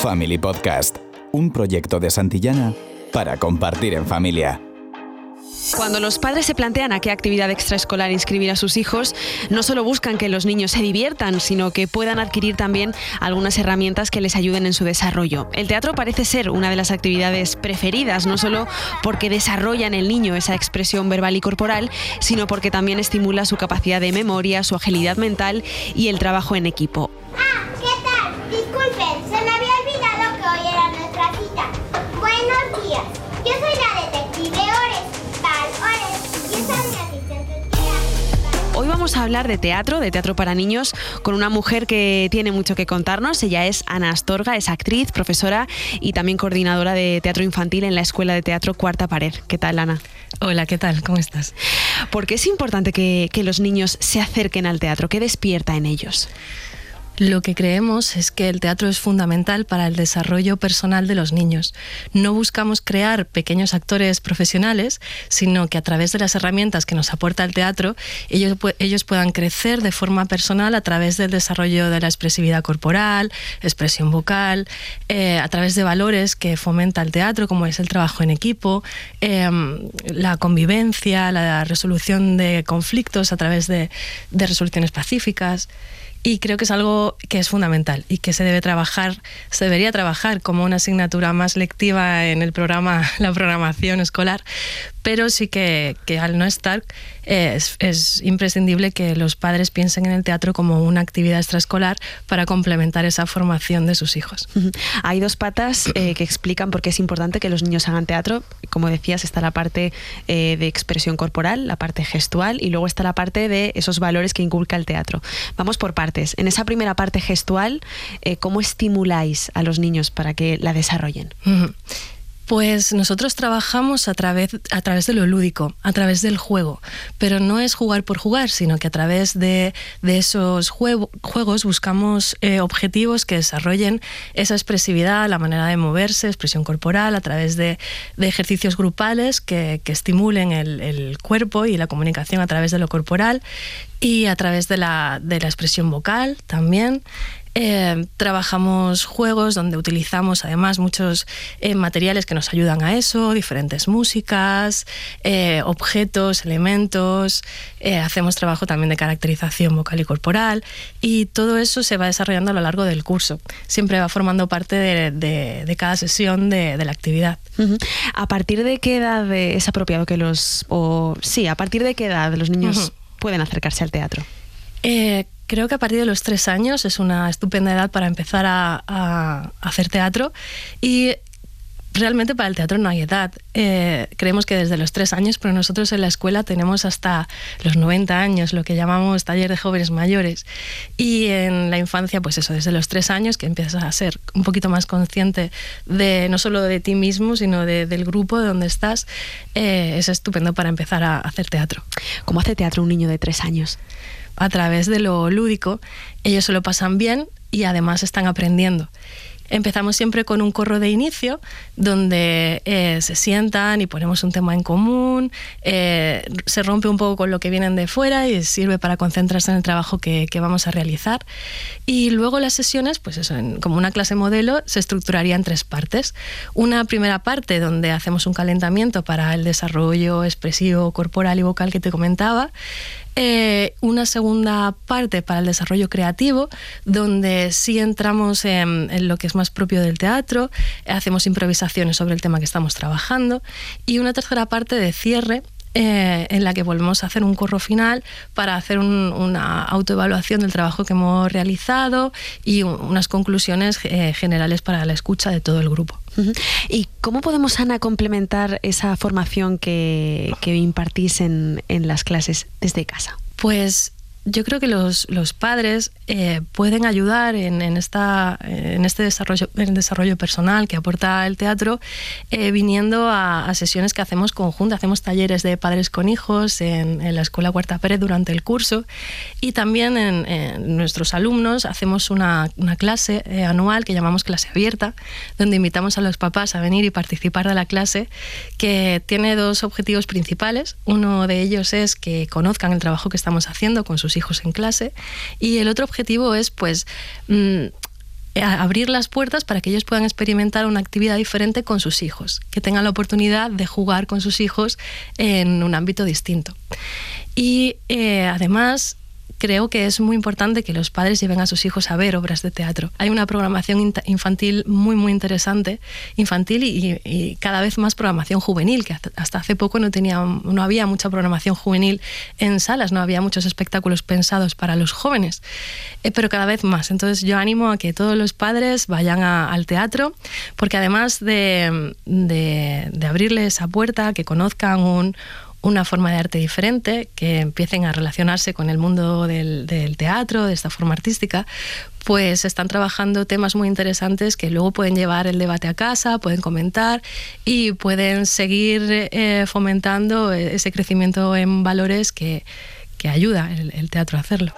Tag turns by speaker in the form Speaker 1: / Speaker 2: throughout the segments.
Speaker 1: Family Podcast, un proyecto de Santillana para compartir en familia.
Speaker 2: Cuando los padres se plantean a qué actividad extraescolar inscribir a sus hijos, no solo buscan que los niños se diviertan, sino que puedan adquirir también algunas herramientas que les ayuden en su desarrollo. El teatro parece ser una de las actividades preferidas, no solo porque desarrolla en el niño esa expresión verbal y corporal, sino porque también estimula su capacidad de memoria, su agilidad mental y el trabajo en equipo.
Speaker 3: ¿Qué tal? Disculpen, se me había olvidado que hoy era nuestra cita. Buenos días, yo soy la detective Ores.
Speaker 2: Hoy vamos a hablar de teatro para niños, con una mujer que tiene mucho que contarnos. Ella es Ana Astorga, es actriz, profesora y también coordinadora de teatro infantil en la Escuela de Teatro Cuarta Pared. ¿Qué tal, Ana?
Speaker 4: Hola, ¿qué tal? ¿Cómo estás?
Speaker 2: ¿Por qué es importante que los niños se acerquen al teatro? ¿Qué despierta en ellos?
Speaker 4: Lo que creemos es que el teatro es fundamental para el desarrollo personal de los niños. No buscamos crear pequeños actores profesionales, sino que a través de las herramientas que nos aporta el teatro, ellos puedan crecer de forma personal a través del desarrollo de la expresividad corporal, expresión vocal, a través de valores que fomenta el teatro, como es el trabajo en equipo, la convivencia, la resolución de conflictos a través de resoluciones pacíficas. Y creo que es algo que es fundamental y que se debería trabajar como una asignatura más lectiva en el programa, la programación escolar, pero sí que al no estar es imprescindible que los padres piensen en el teatro como una actividad extraescolar para complementar esa formación de sus hijos.
Speaker 2: Hay dos patas que explican por qué es importante que los niños hagan teatro. Como decías, está la parte de expresión corporal, la parte gestual, y luego está la parte de esos valores que inculca el teatro. Vamos por partes. En esa primera parte gestual, ¿cómo estimuláis a los niños para que la desarrollen?
Speaker 4: Pues nosotros trabajamos a través de lo lúdico, a través del juego, pero no es jugar por jugar, sino que a través de esos juegos buscamos objetivos que desarrollen esa expresividad, la manera de moverse, expresión corporal, a través de ejercicios grupales que estimulen el cuerpo y la comunicación a través de lo corporal y a través de la expresión vocal también. Trabajamos juegos donde utilizamos además muchos materiales que nos ayudan a eso, diferentes músicas, objetos, elementos, hacemos trabajo también de caracterización vocal y corporal, y todo eso se va desarrollando a lo largo del curso. Siempre va formando parte de cada sesión de la actividad.
Speaker 2: ¿A partir de qué edad es apropiado que a partir de qué edad los niños pueden acercarse al teatro?
Speaker 4: Creo que a partir de los 3 años es una estupenda edad para empezar a hacer teatro, y realmente para el teatro no hay edad. Creemos que desde los 3 años, pero nosotros en la escuela tenemos hasta los 90 años, lo que llamamos taller de jóvenes mayores. Y en la infancia, pues eso, desde los 3 años que empiezas a ser un poquito más consciente no solo de ti mismo, sino del grupo de donde estás, es estupendo para empezar a hacer teatro.
Speaker 2: ¿Cómo hace teatro un niño de 3 años?
Speaker 4: A través de lo lúdico, ellos se lo pasan bien y además están aprendiendo. Empezamos siempre con un corro de inicio donde se sientan y ponemos un tema en común, se rompe un poco con lo que vienen de fuera y sirve para concentrarse en el trabajo que vamos a realizar. Y luego las sesiones, pues eso, como una clase modelo, se estructuraría en 3 partes. Una primera parte donde hacemos un calentamiento para el desarrollo expresivo, corporal y vocal que te comentaba. Una segunda parte para el desarrollo creativo, donde sí entramos en lo que es más propio del teatro, hacemos improvisaciones sobre el tema que estamos trabajando, y una tercera parte de cierre, en la que volvemos a hacer un corro final para hacer una autoevaluación del trabajo que hemos realizado y unas conclusiones generales para la escucha de todo el grupo.
Speaker 2: ¿Y cómo podemos, Ana, complementar esa formación que impartís en las clases desde casa?
Speaker 4: Pues yo creo que los padres pueden ayudar en este desarrollo personal que aporta el teatro, viniendo a sesiones que hacemos conjuntas. Hacemos talleres de padres con hijos en la Escuela Cuarta Pared durante el curso, y también en nuestros alumnos hacemos una clase anual que llamamos clase abierta, donde invitamos a los papás a venir y participar de la clase, que tiene 2 objetivos principales. Uno de ellos es que conozcan el trabajo que estamos haciendo con sus hijos en clase, y el otro objetivo es abrir las puertas para que ellos puedan experimentar una actividad diferente con sus hijos, que tengan la oportunidad de jugar con sus hijos en un ámbito distinto. Y además creo que es muy importante que los padres lleven a sus hijos a ver obras de teatro. Hay una programación infantil muy, muy interesante, infantil y cada vez más programación juvenil, que hasta hace poco no había mucha programación juvenil en salas, no había muchos espectáculos pensados para los jóvenes, pero cada vez más. Entonces yo animo a que todos los padres vayan al teatro, porque además de abrirles esa puerta, que conozcan una forma de arte diferente, que empiecen a relacionarse con el mundo del teatro, de esta forma artística, pues están trabajando temas muy interesantes que luego pueden llevar el debate a casa, pueden comentar y pueden seguir fomentando ese crecimiento en valores que ayuda el teatro a hacerlo.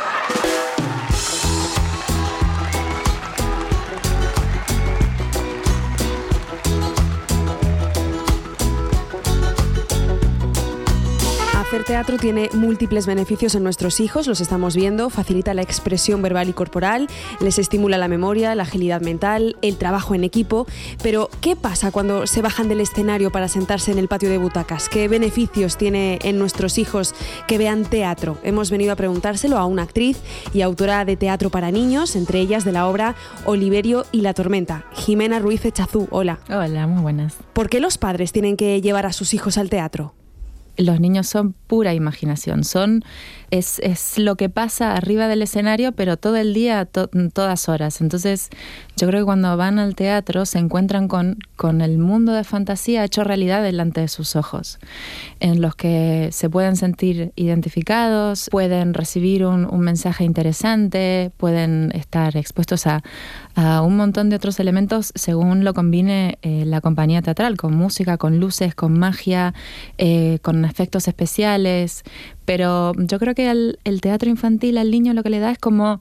Speaker 2: Hacer teatro tiene múltiples beneficios en nuestros hijos, los estamos viendo, facilita la expresión verbal y corporal, les estimula la memoria, la agilidad mental, el trabajo en equipo. Pero, ¿qué pasa cuando se bajan del escenario para sentarse en el patio de butacas? ¿Qué beneficios tiene en nuestros hijos que vean teatro? Hemos venido a preguntárselo a una actriz y autora de teatro para niños, entre ellas de la obra Oliverio y la tormenta, Jimena Ruiz Echazú. Hola.
Speaker 5: Hola, muy buenas.
Speaker 2: ¿Por qué los padres tienen que llevar a sus hijos al teatro?
Speaker 5: Los niños son pura imaginación, es lo que pasa arriba del escenario, pero todo el día, todas horas. Entonces, yo creo que cuando van al teatro se encuentran con el mundo de fantasía hecho realidad delante de sus ojos, en los que se pueden sentir identificados, pueden recibir un mensaje interesante, pueden estar expuestos a un montón de otros elementos según lo combine la compañía teatral, con música, con luces, con magia, con efectos especiales. Pero yo creo que el teatro infantil al niño lo que le da es como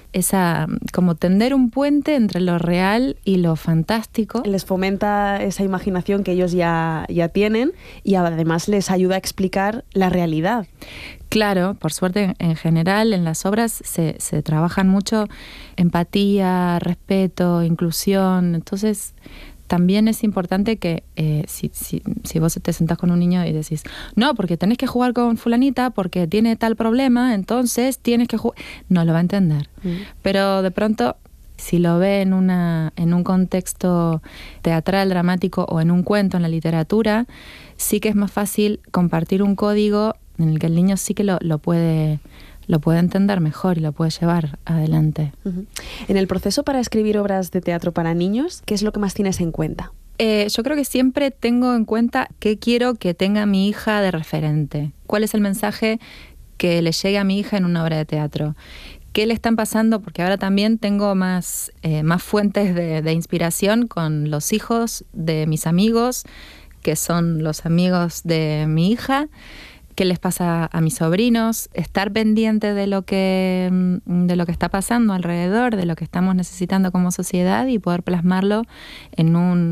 Speaker 5: tender un puente entre lo real y lo fantástico.
Speaker 2: Les fomenta esa imaginación que ellos ya tienen y además les ayuda a explicar la realidad.
Speaker 5: Claro, por suerte en general en las obras se trabajan mucho empatía, respeto, inclusión. Entonces también es importante que si vos te sentás con un niño y decís, no, porque tenés que jugar con fulanita porque tiene tal problema, entonces tienes que jugar, no lo va a entender. Pero de pronto, si lo ve en un contexto teatral, dramático o en un cuento, en la literatura, sí que es más fácil compartir un código en el que el niño sí que lo puede entender mejor y lo puede llevar adelante.
Speaker 2: En el proceso para escribir obras de teatro para niños, ¿qué es lo que más tienes en cuenta?
Speaker 5: Yo creo que siempre tengo en cuenta qué quiero que tenga mi hija de referente. ¿Cuál es el mensaje que le llegue a mi hija en una obra de teatro? ¿Qué le están pasando? Porque ahora también tengo más fuentes de inspiración con los hijos de mis amigos, que son los amigos de mi hija. ¿Qué les pasa a mis sobrinos? Estar pendiente de lo que está pasando alrededor, de lo que estamos necesitando como sociedad y poder plasmarlo en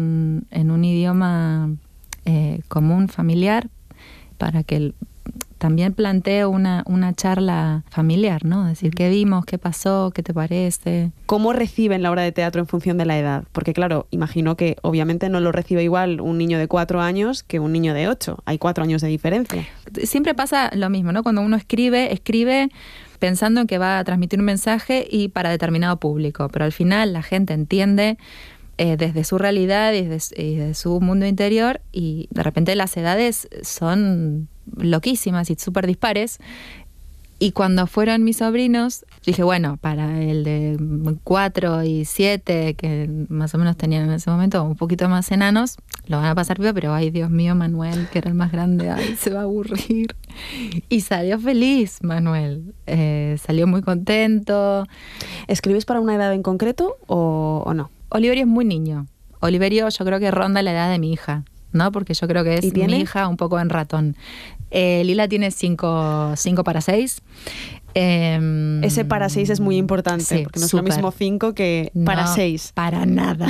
Speaker 5: un idioma común, familiar, para que también plantee una charla familiar, ¿no? Es decir, ¿qué vimos? ¿Qué pasó? ¿Qué te parece?
Speaker 2: ¿Cómo reciben la obra de teatro en función de la edad? Porque claro, imagino que obviamente no lo recibe igual un niño de 4 años que un niño de 8. Hay 4 años de diferencia.
Speaker 5: Siempre pasa lo mismo, ¿no? Cuando uno escribe pensando en que va a transmitir un mensaje y para determinado público, pero al final la gente entiende desde su realidad y desde su mundo interior, y de repente las edades son loquísimas y súper dispares. Y cuando fueron mis sobrinos, dije, bueno, para el de 4 y 7, que más o menos tenían en ese momento un poquito más enanos, lo van a pasar bien, pero ay, Dios mío, Manuel, que era el más grande, ay, se va a aburrir. Y salió feliz, Manuel. Salió muy contento.
Speaker 2: ¿Escribes para una edad en concreto o no?
Speaker 5: Oliverio es muy niño. Oliverio yo creo que ronda la edad de mi hija, ¿no? Porque yo creo que es mi hija un poco en ratón. Lila tiene 5 para 6.
Speaker 2: Ese para 6 es muy importante, sí, porque no es lo mismo 5 que para 6.
Speaker 5: Para nada.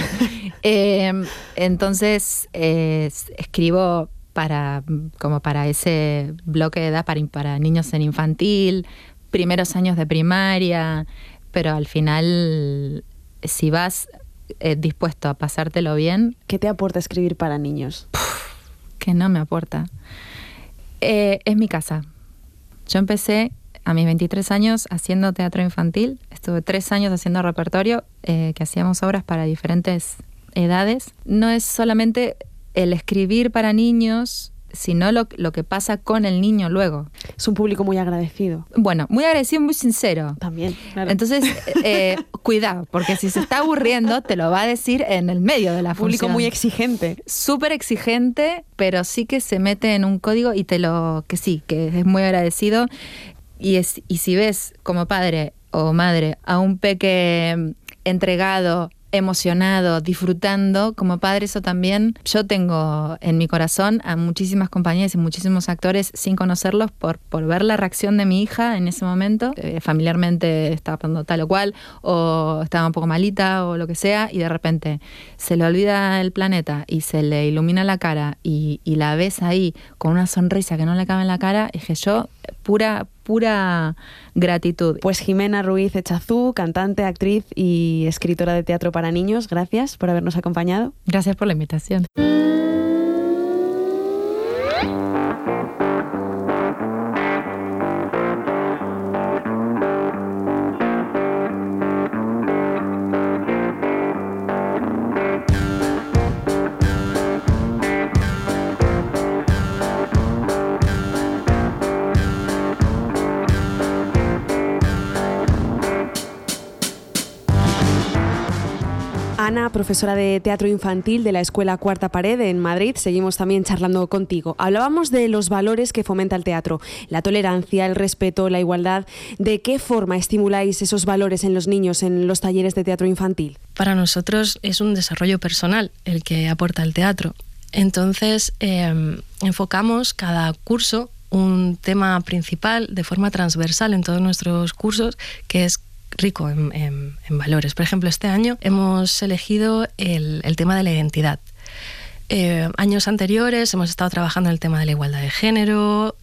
Speaker 5: Entonces, escribo como para ese bloque de edad, para niños en infantil, primeros años de primaria, pero al final si vas dispuesto a pasártelo bien...
Speaker 2: ¿Qué te aporta escribir para niños?
Speaker 5: Que no me aporta. Es mi casa. Yo empecé a mis 23 años haciendo teatro infantil. Estuve 3 años haciendo repertorio, que hacíamos obras para diferentes edades. No es solamente el escribir para niños, sino lo que pasa con el niño luego.
Speaker 2: Es un público muy agradecido.
Speaker 5: Bueno, muy agradecido, muy sincero.
Speaker 2: También, claro.
Speaker 5: Entonces, cuidado, porque si se está aburriendo, te lo va a decir en el medio de la
Speaker 2: Público
Speaker 5: función.
Speaker 2: muy exigente.
Speaker 5: Súper exigente, pero sí que se mete en un código y que es muy agradecido. Y si ves como padre o madre a un peque entregado, emocionado, disfrutando, como padre, eso también. Yo tengo en mi corazón a muchísimas compañeras y muchísimos actores sin conocerlos por ver la reacción de mi hija en ese momento. Familiarmente estaba pasando tal o cual, o estaba un poco malita o lo que sea, y de repente se le olvida el planeta y se le ilumina la cara y la ves ahí con una sonrisa que no le cabe en la cara. Dije yo, pura gratitud.
Speaker 2: Pues Jimena Ruiz Echazú, cantante, actriz y escritora de teatro para niños, gracias por habernos acompañado.
Speaker 5: Gracias por la invitación.
Speaker 2: Ana, profesora de teatro infantil de la Escuela Cuarta Pared en Madrid, seguimos también charlando contigo. Hablábamos de los valores que fomenta el teatro, la tolerancia, el respeto, la igualdad. ¿De qué forma estimuláis esos valores en los niños en los talleres de teatro infantil?
Speaker 4: Para nosotros es un desarrollo personal el que aporta el teatro. Entonces, enfocamos cada curso un tema principal de forma transversal en todos nuestros cursos, que es rico en valores. Por ejemplo, este año hemos elegido el tema de la identidad. Años anteriores hemos estado trabajando en el tema de la igualdad de género,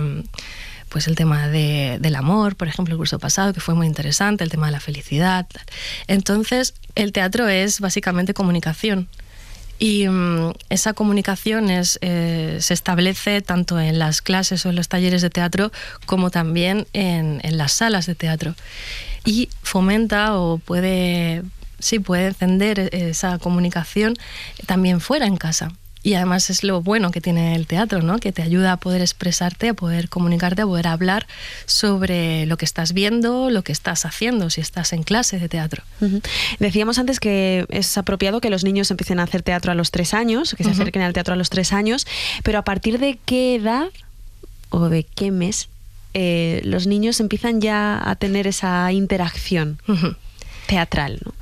Speaker 4: pues el tema del amor, por ejemplo, el curso pasado, que fue muy interesante, el tema de la felicidad. Entonces, el teatro es básicamente comunicación. Y esa comunicación se establece tanto en las clases o en los talleres de teatro como también en las salas de teatro. Y fomenta o puede encender esa comunicación también fuera en casa. Y además es lo bueno que tiene el teatro, ¿no? Que te ayuda a poder expresarte, a poder comunicarte, a poder hablar sobre lo que estás viendo, lo que estás haciendo, si estás en clase de teatro. Uh-huh.
Speaker 2: Decíamos antes que es apropiado que los niños empiecen a hacer teatro a los 3 años, que se acerquen al teatro a los 3 años, pero ¿a partir de qué edad o de qué mes los niños empiezan ya a tener esa interacción teatral, ¿no?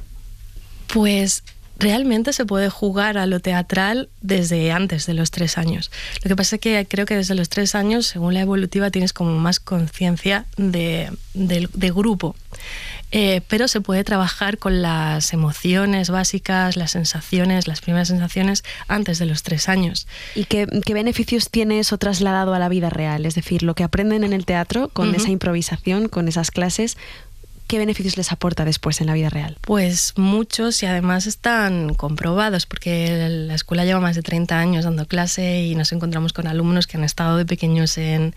Speaker 4: Pues realmente se puede jugar a lo teatral desde antes de los 3 años. Lo que pasa es que creo que desde los 3 años, según la evolutiva, tienes como más conciencia de grupo. Pero se puede trabajar con las emociones básicas, las sensaciones, las primeras sensaciones antes de los 3 años.
Speaker 2: ¿Y qué beneficios tiene eso trasladado a la vida real? Es decir, lo que aprenden en el teatro, con esa improvisación, con esas clases, ¿qué beneficios les aporta después en la vida real?
Speaker 4: Pues muchos, y además están comprobados, porque la escuela lleva más de 30 años dando clase y nos encontramos con alumnos que han estado de pequeños en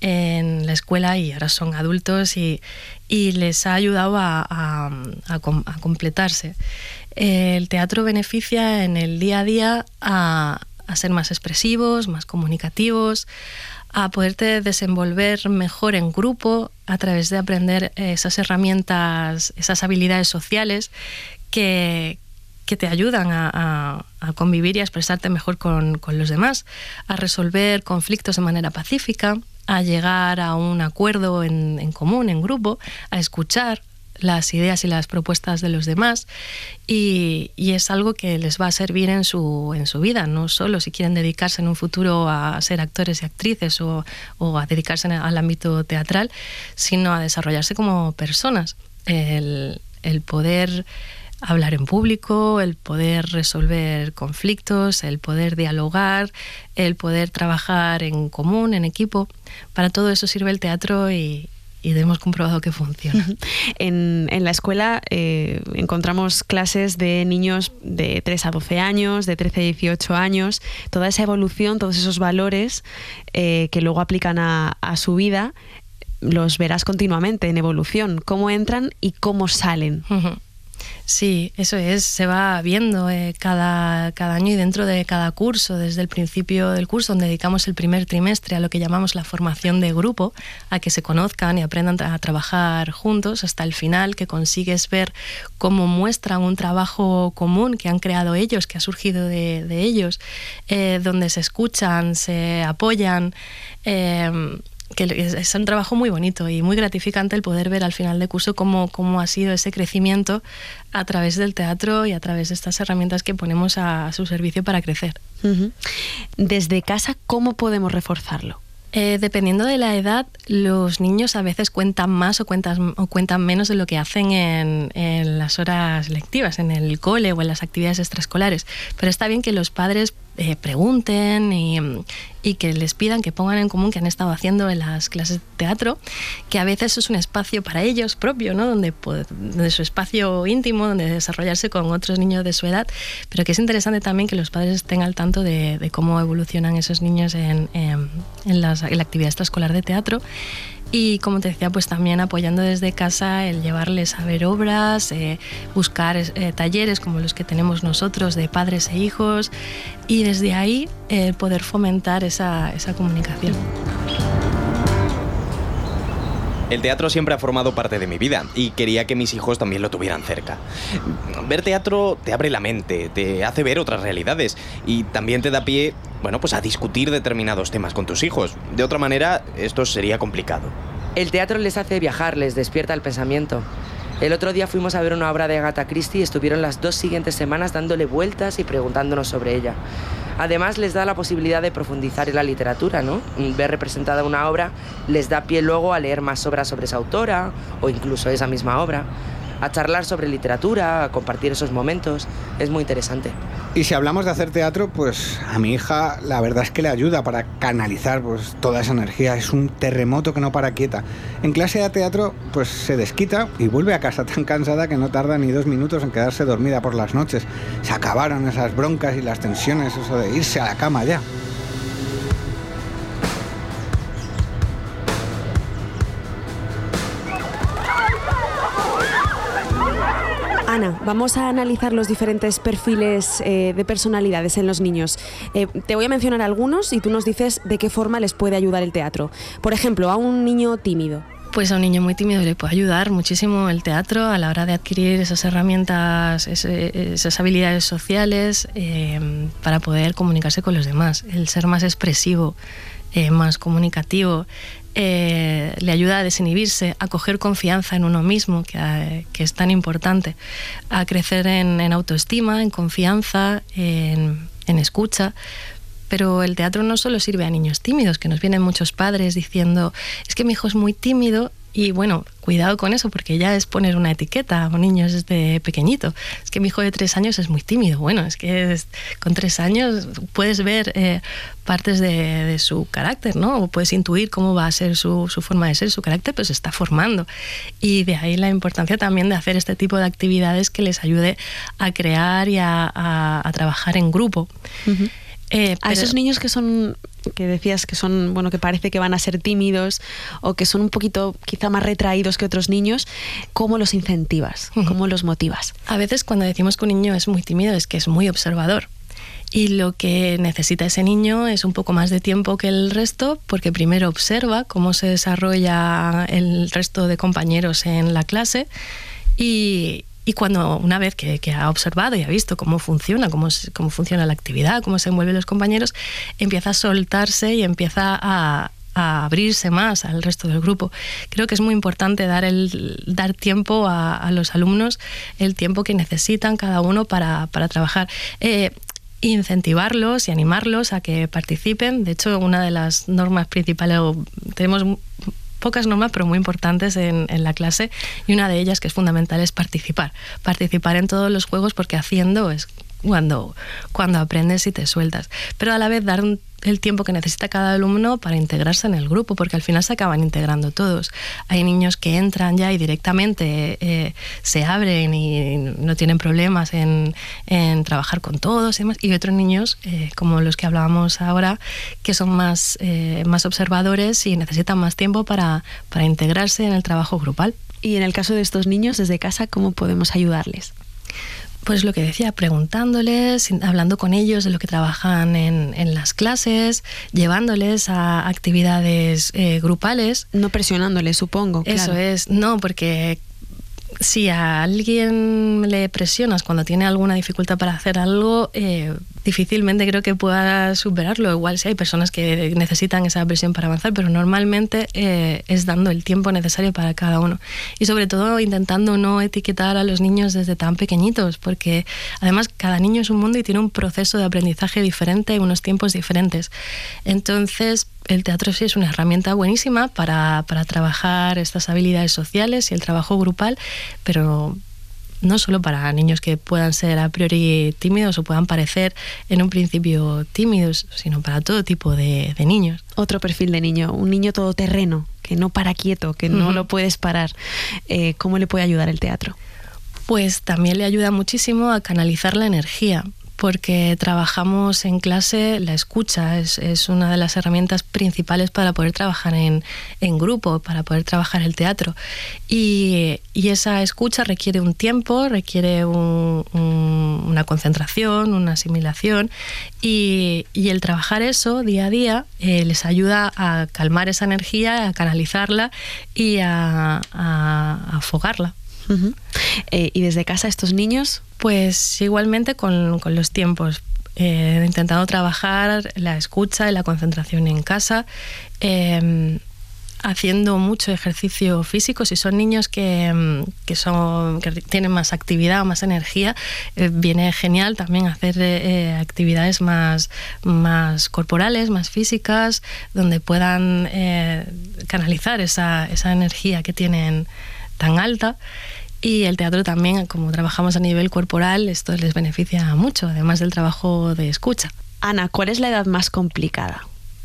Speaker 4: la escuela y ahora son adultos y les ha ayudado a completarse. El teatro beneficia en el día a día a ser más expresivos, más comunicativos, a poderte desenvolver mejor en grupo a través de aprender esas herramientas, esas habilidades sociales que te ayudan a convivir y a expresarte mejor con los demás, a resolver conflictos de manera pacífica, a llegar a un acuerdo en común, en grupo, a escuchar las ideas y las propuestas de los demás y es algo que les va a servir en su vida, no solo si quieren dedicarse en un futuro a ser actores y actrices o a dedicarse al ámbito teatral, sino a desarrollarse como personas. El poder hablar en público, el poder resolver conflictos, el poder dialogar, el poder trabajar en común, en equipo. Para todo eso sirve el teatro y y hemos comprobado que funciona.
Speaker 2: En la escuela encontramos clases de niños de 3 a 12 años, de 13 a 18 años, toda esa evolución, todos esos valores que luego aplican a su vida, los verás continuamente en evolución, cómo entran y cómo salen.
Speaker 4: Sí, eso es, se va viendo cada año y dentro de cada curso, desde el principio del curso, donde dedicamos el primer trimestre a lo que llamamos la formación de grupo, a que se conozcan y aprendan a trabajar juntos, hasta el final, que consigues ver cómo muestran un trabajo común que han creado ellos, que ha surgido de ellos, donde se escuchan, se apoyan, que es un trabajo muy bonito y muy gratificante el poder ver al final de curso cómo ha sido ese crecimiento a través del teatro y a través de estas herramientas que ponemos a su servicio para crecer.
Speaker 2: Desde casa, ¿cómo podemos reforzarlo?
Speaker 4: Dependiendo de la edad, los niños a veces cuentan más o cuentan menos de lo que hacen en las horas lectivas, en el cole o en las actividades extraescolares. Pero está bien que los padres pregunten y que les pidan que pongan en común que han estado haciendo en las clases de teatro, que a veces es un espacio para ellos propio, ¿no? Donde su espacio íntimo, donde desarrollarse con otros niños de su edad, pero que es interesante también que los padres estén al tanto de cómo evolucionan esos niños en la actividad extraescolar de teatro. Y como te decía, pues también apoyando desde casa el llevarles a ver obras, buscar talleres como los que tenemos nosotros de padres e hijos, y desde ahí poder fomentar esa comunicación.
Speaker 6: El teatro siempre ha formado parte de mi vida y quería que mis hijos también lo tuvieran cerca. Ver teatro te abre la mente, te hace ver otras realidades y también te da pie, pues a discutir determinados temas con tus hijos. De otra manera, esto sería complicado.
Speaker 7: El teatro les hace viajar, les despierta el pensamiento. El otro día fuimos a ver una obra de Agatha Christie y estuvieron las 2 siguientes semanas dándole vueltas y preguntándonos sobre ella. Además, les da la posibilidad de profundizar en la literatura, ¿no? Ver representada una obra les da pie luego a leer más obras sobre esa autora o incluso esa misma obra, a charlar sobre literatura, a compartir esos momentos. Es muy interesante.
Speaker 8: Y si hablamos de hacer teatro, pues a mi hija la verdad es que le ayuda para canalizar toda esa energía. Es un terremoto que no para quieta. En clase de teatro pues se desquita y vuelve a casa tan cansada que no tarda ni 2 minutos en quedarse dormida por las noches. Se acabaron esas broncas y las tensiones, eso de irse a la cama ya.
Speaker 2: Ana, vamos a analizar los diferentes perfiles de personalidades en los niños. Te voy a mencionar algunos y tú nos dices de qué forma les puede ayudar el teatro. Por ejemplo, a un niño tímido.
Speaker 4: Pues a un niño muy tímido le puede ayudar muchísimo el teatro a la hora de adquirir esas herramientas, esas habilidades sociales para poder comunicarse con los demás. El ser más expresivo, más comunicativo, le ayuda a desinhibirse, a coger confianza en uno mismo, que es tan importante, a crecer en autoestima, en confianza, en escucha. Pero el teatro no solo sirve a niños tímidos, que nos vienen muchos padres diciendo es que mi hijo es muy tímido. Y bueno, cuidado con eso, porque ya es poner una etiqueta a un niño desde pequeñito. Es que mi hijo de 3 años es muy tímido. Bueno, es que con 3 años puedes ver partes de su carácter, ¿no? O puedes intuir cómo va a ser su forma de ser, su carácter, pues se está formando. Y de ahí la importancia también de hacer este tipo de actividades que les ayude a crear y a trabajar en grupo. Uh-huh.
Speaker 2: A esos niños que decías que son, que parece que van a ser tímidos o que son un poquito quizá más retraídos que otros niños, ¿cómo los incentivas? ¿Cómo los motivas?
Speaker 4: A veces cuando decimos que un niño es muy tímido es que es muy observador. Y lo que necesita ese niño es un poco más de tiempo que el resto, porque primero observa cómo se desarrolla el resto de compañeros en la clase y cuando una vez que ha observado y ha visto cómo funciona la actividad, cómo se envuelven los compañeros, empieza a soltarse y empieza a abrirse más al resto del grupo. Creo que es muy importante dar tiempo a los alumnos, el tiempo que necesitan cada uno para trabajar. Incentivarlos y animarlos a que participen. De hecho, una de las normas principales, tenemos pocas normas pero muy importantes en la clase, y una de ellas que es fundamental es participar en todos los juegos, porque haciendo es cuando aprendes y te sueltas. Pero a la vez dar el tiempo que necesita cada alumno para integrarse en el grupo, porque al final se acaban integrando todos. Hay niños que entran ya y directamente se abren y no tienen problemas en trabajar con todos y demás, y otros niños, como los que hablábamos ahora, que son más observadores y necesitan más tiempo para integrarse en el trabajo grupal.
Speaker 2: Y en el caso de estos niños, desde casa, ¿cómo podemos ayudarles?
Speaker 4: Pues lo que decía, preguntándoles, hablando con ellos de lo que trabajan en las clases, llevándoles a actividades grupales.
Speaker 2: No presionándoles, supongo.
Speaker 4: Eso
Speaker 2: claro.
Speaker 4: es, no, porque si a alguien le presionas cuando tiene alguna dificultad para hacer algo, difícilmente creo que pueda superarlo. Igual sí hay personas que necesitan esa presión para avanzar, pero normalmente es dando el tiempo necesario para cada uno. Y sobre todo intentando no etiquetar a los niños desde tan pequeñitos, porque además cada niño es un mundo y tiene un proceso de aprendizaje diferente, unos tiempos diferentes. Entonces, el teatro sí es una herramienta buenísima para trabajar estas habilidades sociales y el trabajo grupal, pero no solo para niños que puedan ser a priori tímidos o puedan parecer en un principio tímidos, sino para todo tipo de niños.
Speaker 2: Otro perfil de niño, un niño todoterreno, que no para quieto, que no lo puedes parar. ¿Cómo le puede ayudar el teatro?
Speaker 4: Pues también le ayuda muchísimo a canalizar la energía, porque trabajamos en clase, la escucha es una de las herramientas principales para poder trabajar en grupo, para poder trabajar el teatro. Y esa escucha requiere un tiempo, requiere una concentración, una asimilación, y el trabajar eso día a día les ayuda a calmar esa energía, a canalizarla y a afogarla.
Speaker 2: Uh-huh. ¿Y desde casa estos niños?
Speaker 4: Pues igualmente con los tiempos, intentando trabajar la escucha y la concentración en casa, haciendo mucho ejercicio físico. Si son niños que tienen más actividad o más energía, viene genial también hacer actividades más corporales, más físicas, donde puedan canalizar esa energía que tienen tan alta. Y el teatro también, como trabajamos a nivel corporal, esto les beneficia mucho, además del trabajo de escucha.
Speaker 2: Ana, ¿cuál es la edad más complicada?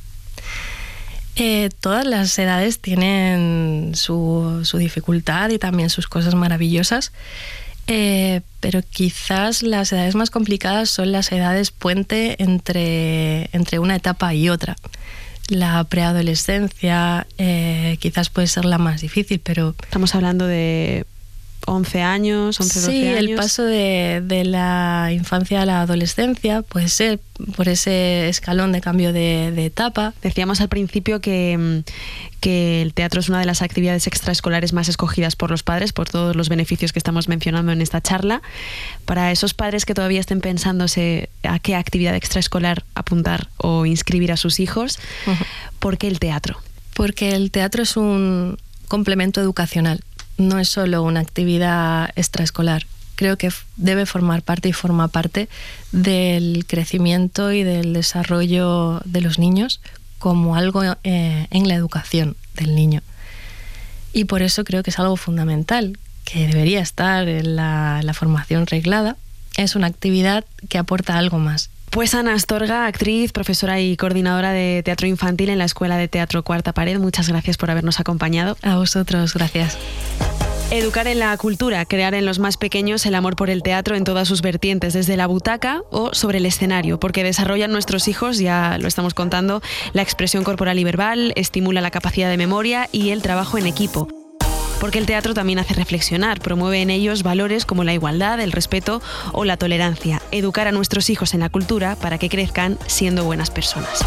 Speaker 4: Todas las edades tienen su dificultad y también sus cosas maravillosas, pero quizás las edades más complicadas son las edades puente entre una etapa y otra. La preadolescencia quizás puede ser la más difícil, pero...
Speaker 2: Estamos hablando de 11 años, 11, 12 años.
Speaker 4: Sí, el paso de la infancia a la adolescencia puede ser por ese escalón de cambio de etapa.
Speaker 2: Decíamos al principio que el teatro es una de las actividades extraescolares más escogidas por los padres, por todos los beneficios que estamos mencionando en esta charla. Para esos padres que todavía estén pensándose a qué actividad extraescolar apuntar o inscribir a sus hijos, ¿por qué el teatro?
Speaker 4: Porque el teatro es un complemento educacional. No es solo una actividad extraescolar. Creo que debe formar parte y forma parte del crecimiento y del desarrollo de los niños como algo en la educación del niño. Y por eso creo que es algo fundamental, que debería estar en la formación reglada. Es una actividad que aporta algo más.
Speaker 2: Pues Ana Astorga, actriz, profesora y coordinadora de teatro infantil en la Escuela de Teatro Cuarta Pared, muchas gracias por habernos acompañado.
Speaker 4: A vosotros, gracias.
Speaker 2: Educar en la cultura, crear en los más pequeños el amor por el teatro en todas sus vertientes, desde la butaca o sobre el escenario, porque desarrollan nuestros hijos, ya lo estamos contando, la expresión corporal y verbal, estimula la capacidad de memoria y el trabajo en equipo. Porque el teatro también hace reflexionar, promueve en ellos valores como la igualdad, el respeto o la tolerancia. Educar a nuestros hijos en la cultura para que crezcan siendo buenas personas.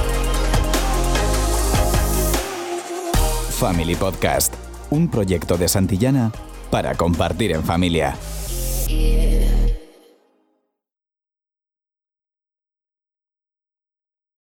Speaker 1: Family Podcast, un proyecto de Santillana para compartir en familia.